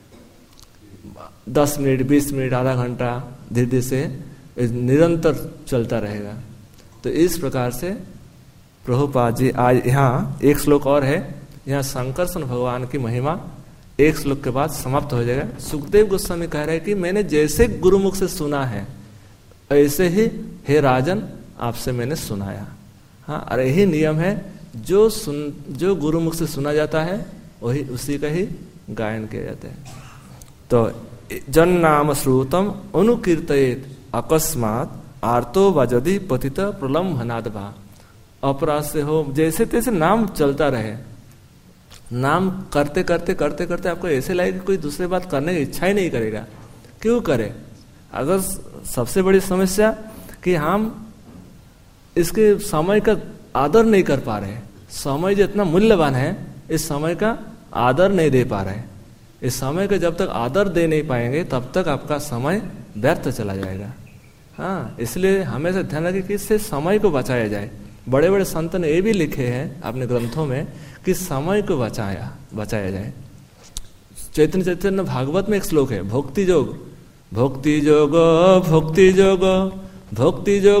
10 मिनट, 20 मिनट, आधा घंटा, धीरे धीरे से निरंतर चलता रहेगा। तो इस प्रकार से प्रभुपाद जी आज यहाँ एक श्लोक और है, यहाँ शंकरसन भगवान की महिमा एक श्लोक के बाद समाप्त हो जाएगा। सुखदेव गोस्वामी कह रहे हैं कि मैंने जैसे गुरुमुख से सुना है, ऐसे ही हे राजन आपसे मैंने सुनाया। हाँ, और यही नियम है, जो गुरुमुख से सुना जाता है वही उसी का ही गायन किया जाता है। तो जन नाम श्रुतम अनुकीर्तयेत अकस्मात आर्तो वजदि पतित प्रलम्भनाद भा। अपराध से हो, जैसे तैसे नाम चलता रहे। नाम करते करते आपको ऐसे लगेगा कोई दूसरी बात करने की इच्छा ही नहीं करेगा। क्यों करे? अगर सबसे बड़ी समस्या कि हम इसके समय का आदर नहीं कर पा रहे। समय जितना मूल्यवान है, इस समय का आदर नहीं दे पा रहे। इस समय का जब तक आदर दे नहीं पाएंगे तब तक आपका समय व्यर्थ चला जाएगा। हाँ, इसलिए हमेशा ध्यान रखें कि इससे समय को बचाया जाए। बड़े बड़े संत ने ये भी लिखे हैं अपने ग्रंथों में कि समय को बचाया जाए। चैतन्य भागवत में एक श्लोक है, भक्ति योग भक्ति जोग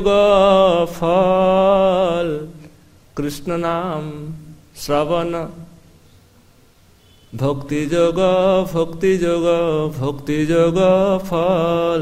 फल कृष्ण नाम श्रवण। भक्ति जोग फल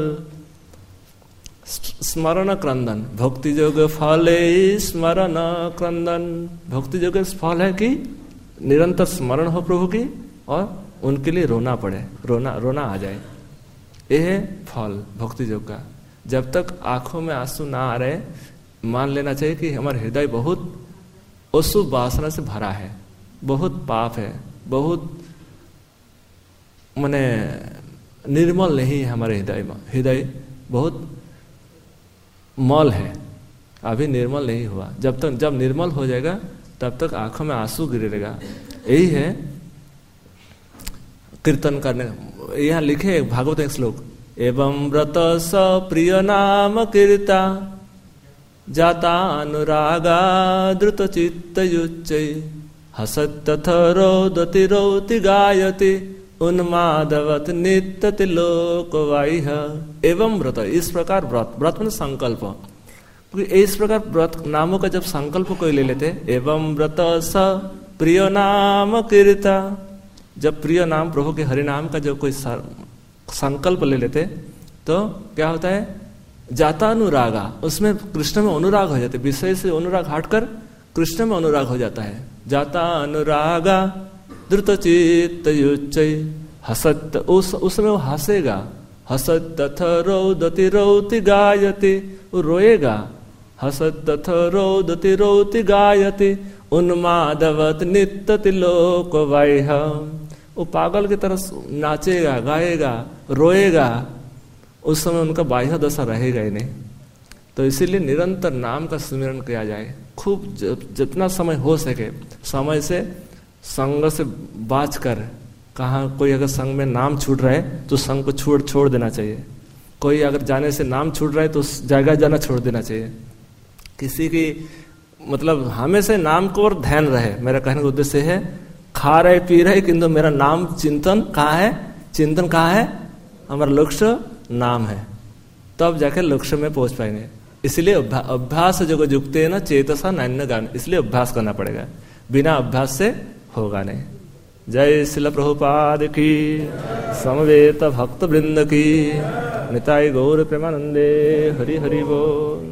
स्मरण क्रंदन। भक्ति जोग फल स्मरण क्रंदन। भक्ति जोग फल है कि निरंतर स्मरण हो प्रभु की और उनके लिए रोना पड़े, रोना आ जाए। यह है फल भक्ति योग का। जब तक आंखों में आंसू ना आ रहे, मान लेना चाहिए कि हमारा हृदय बहुत अशुभ वासना से भरा है, बहुत पाप है, बहुत माने निर्मल नहीं है हमारे हृदय बहुत मल है, अभी निर्मल नहीं हुआ। जब निर्मल हो जाएगा तब तक आंखों में आंसू गिरेगा। यही है कीर्तन करने। यहाँ लिखे भागवत एक श्लोक, एवं व्रत स प्रिय नाम कीर्ता जाता अनुरागा द्रुत चित्त युच्चै हसत रोदति रोति गायति उन्मादवत नित्यति लोकवाइह। एवं व्रत, इस प्रकार व्रत में संकल्प, क्योंकि इस प्रकार व्रत नामों का जब संकल्प कोई ले लेते, एवं व्रत स प्रिय नाम कीर्ता, जब प्रिय नाम प्रभु के हरि नाम का जो कोई संकल्प ले लेते तो क्या होता है, जाता अनुरागा, उसमें कृष्ण में अनुराग हो जाते, विषय से अनुराग हटकर कृष्ण में अनुराग हो जाता है। जाता अनुरागा द्रुत चित्त युच्चै हसत, उसमें वो हंसेगा, हसत तथ रोदति रोति गायति, वो रोएगा, हसत तथ रोदति रोति गायति उन्मादवत नित्यति लोकवाइह, वो पागल की तरह नाचेगा, गाएगा, रोएगा, उस समय उनका बाह्य दशा रहेगा ही नहीं। तो इसीलिए निरंतर नाम का स्मरण किया जाए, खूब जितना समय हो सके, समय से संग से बाच कर, कहाँ कोई अगर संग में नाम छूट रहा है तो संग को छोड़ देना चाहिए, कोई अगर जाने से नाम छूट रहा है तो उस जगह जाना छोड़ देना चाहिए। किसी की मतलब हमेशा नाम को और ध्यान रहे, मेरा कहने का उद्देश्य है, खा रहे पी रहे किंतु मेरा नाम चिंतन कहाँ है, चिंतन कहाँ है, हमारा लक्ष्य नाम है, तब जाके लक्ष्य में पहुंच पाएंगे। इसलिए अभ्यास जो युक्त है ना चेतसा नान्य गान, इसलिए अभ्यास करना पड़ेगा, बिना अभ्यास से होगा नहीं। जय श्रील प्रभुपाद की, समवेत भक्त वृंद की, निताई गौर प्रेमानंदे, हरि हरि बोल।